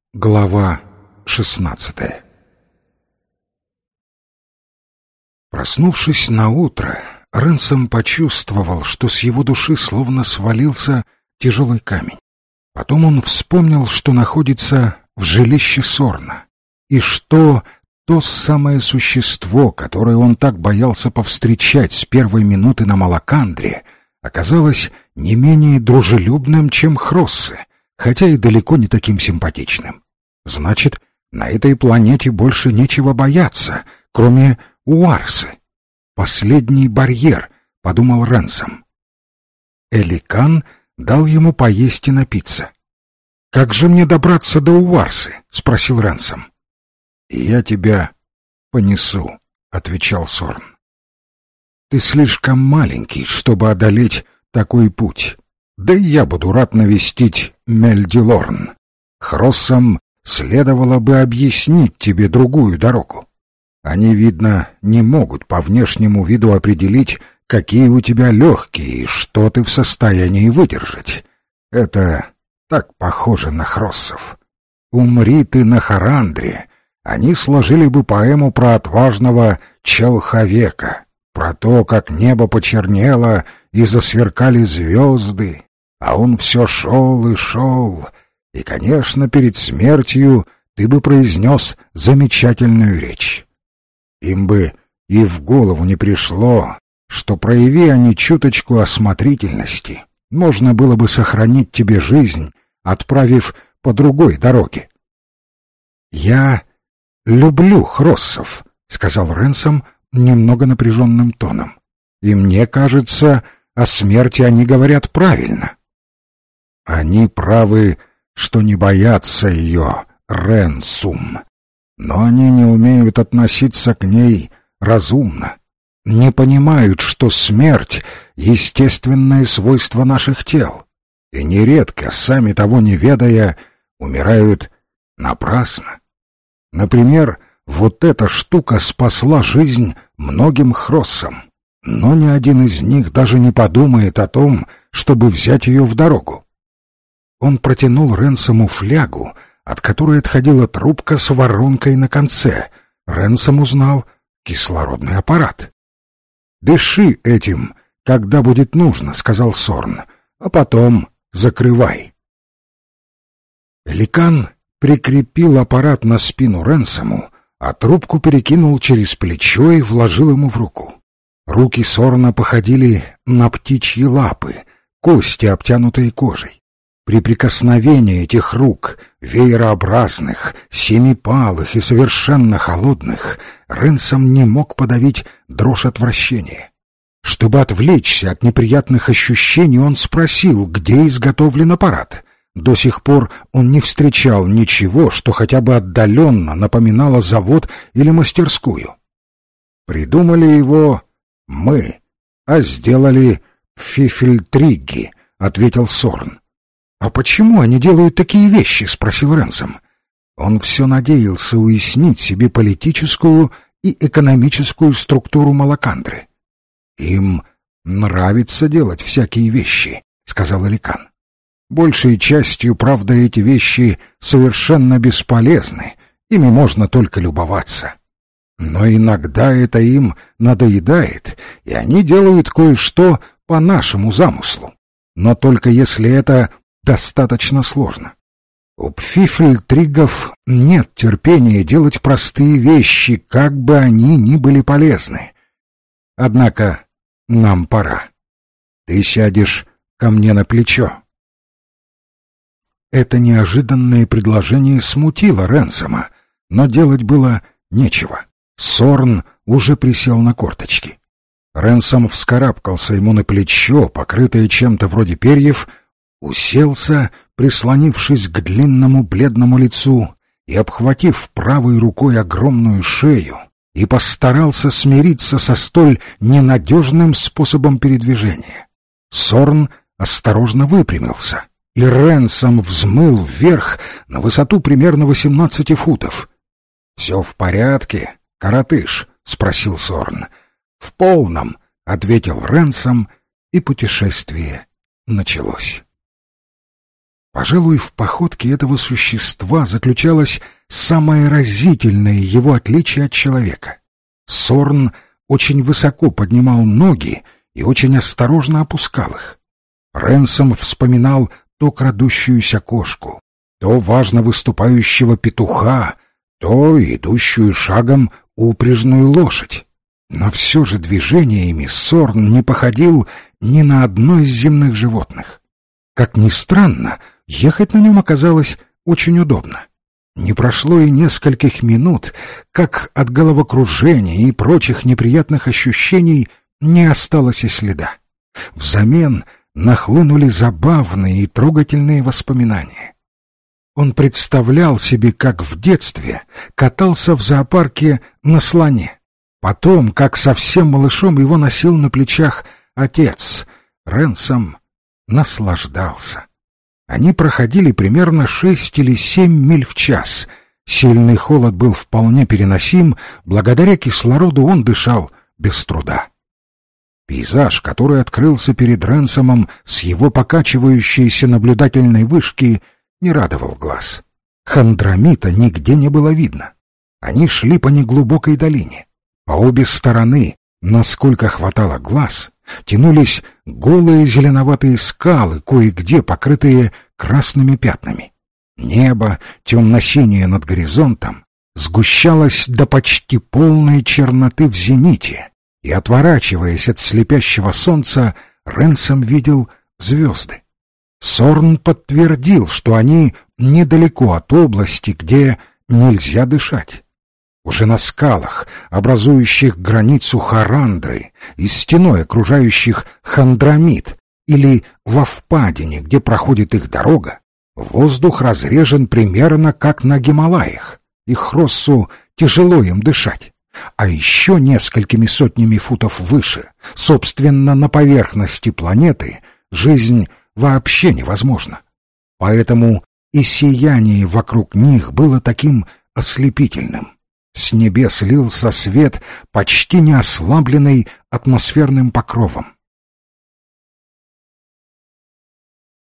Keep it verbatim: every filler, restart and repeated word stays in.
Глава шестнадцатая. Проснувшись наутро, Ренсом почувствовал, что с его души словно свалился тяжелый камень. Потом он вспомнил, что находится в жилище Сорна, и что то самое существо, которое он так боялся повстречать с первой минуты на Малакандре, оказалось не менее дружелюбным, чем Хроссы, хотя и далеко не таким симпатичным. Значит, на этой планете больше нечего бояться, кроме Уарсы. Последний барьер, — подумал Ренсом. Эликан дал ему поесть и напиться. «Как же мне добраться до Уарсы?» — спросил Ренсом. «Я тебя понесу», — отвечал Сорн. «Ты слишком маленький, чтобы одолеть такой путь. Да и я буду рад навестить Мельдилорн. Хроссам следовало бы объяснить тебе другую дорогу. Они, видно, не могут по внешнему виду определить, какие у тебя легкие и что ты в состоянии выдержать. Это так похоже на Хроссов. Умри ты на Харандре, они сложили бы поэму про отважного Челховека, про то, как небо почернело и засверкали звезды, а он все шел и шел, и, конечно, перед смертью ты бы произнес замечательную речь. Им бы и в голову не пришло, что, прояви они чуточку осмотрительности, можно было бы сохранить тебе жизнь, отправив по другой дороге. «Я люблю Хроссов», — сказал Ренсом немного напряженным тоном, «и мне кажется, о смерти они говорят правильно». «Они правы, что не боятся ее, Ренсум, но они не умеют относиться к ней разумно, не понимают, что смерть — естественное свойство наших тел, и нередко, сами того не ведая, умирают напрасно. Например, вот эта штука спасла жизнь многим Хроссам, но ни один из них даже не подумает о том, чтобы взять ее в дорогу». Он протянул Ренсому флягу, от которой отходила трубка с воронкой на конце. Ренсом узнал кислородный аппарат. «Дыши этим, когда будет нужно», — сказал Сорн, — «а потом закрывай». Эликан прикрепил аппарат на спину Ренсому, а трубку перекинул через плечо и вложил ему в руку. Руки Сорна походили на птичьи лапы, кости, обтянутые кожей. При прикосновении этих рук, веерообразных, семипалых и совершенно холодных, Ренсом не мог подавить дрожь отвращения. Чтобы отвлечься от неприятных ощущений, он спросил, где изготовлен аппарат. До сих пор он не встречал ничего, что хотя бы отдаленно напоминало завод или мастерскую. «Придумали его мы, а сделали в Фифельтригге», — ответил Сорн. «А почему они делают такие вещи?» — спросил Ренсом. Он все надеялся уяснить себе политическую и экономическую структуру Малакандры. «Им нравится делать всякие вещи», — сказал Эликан. «Большей частью, правда, эти вещи совершенно бесполезны, ими можно только любоваться. Но иногда это им надоедает, и они делают кое-что по нашему замыслу. Но только если это достаточно сложно. У пфифельтригов нет терпения делать простые вещи, как бы они ни были полезны. Однако нам пора. Ты сядешь ко мне на плечо». Это неожиданное предложение смутило Ренсома, но делать было нечего. Сорн уже присел на корточки. Ренсом вскарабкался ему на плечо, покрытое чем-то вроде перьев, уселся, прислонившись к длинному бледному лицу и обхватив правой рукой огромную шею, и постарался смириться со столь ненадежным способом передвижения. Сорн осторожно выпрямился, и Ренсом взмыл вверх на высоту примерно восемнадцати футов. «Все в порядке, коротыш?» — спросил Сорн. «В полном», — ответил Ренсом, и путешествие началось. Пожалуй, в походке этого существа заключалось самое разительное его отличие от человека. Сорн очень высоко поднимал ноги и очень осторожно опускал их. Ренсом вспоминал то крадущуюся кошку, то важно выступающего петуха, то идущую шагом упряжную лошадь. Но все же движениями Сорн не походил ни на одно из земных животных. Как ни странно, ехать на нем оказалось очень удобно. Не прошло и нескольких минут, как от головокружения и прочих неприятных ощущений не осталось и следа. Взамен нахлынули забавные и трогательные воспоминания. Он представлял себе, как в детстве катался в зоопарке на слоне. Потом, как совсем малышом, его носил на плечах отец. Ренсом наслаждался. Они проходили примерно шесть или семь миль в час. Сильный холод был вполне переносим, благодаря кислороду он дышал без труда. Пейзаж, который открылся перед Ренсомом с его покачивающейся наблюдательной вышки, не радовал глаз. Хандрамита нигде не было видно. Они шли по неглубокой долине. По обе стороны, насколько хватало глаз, тянулись голые зеленоватые скалы, кое-где покрытые красными пятнами. Небо, темно-синее над горизонтом, сгущалось до почти полной черноты в зените, и, отворачиваясь от слепящего солнца, Ренсом видел звезды. Сорн подтвердил, что они недалеко от области, где нельзя дышать. Уже на скалах, образующих границу Харандры, и стеной окружающих Хандрамит, или во впадине, где проходит их дорога, воздух разрежен примерно как на Гималаях, и Хроссу тяжело им дышать. А еще несколькими сотнями футов выше, собственно, на поверхности планеты, жизнь вообще невозможна. Поэтому и сияние вокруг них было таким ослепительным. С небес лился свет, почти не ослабленный атмосферным покровом.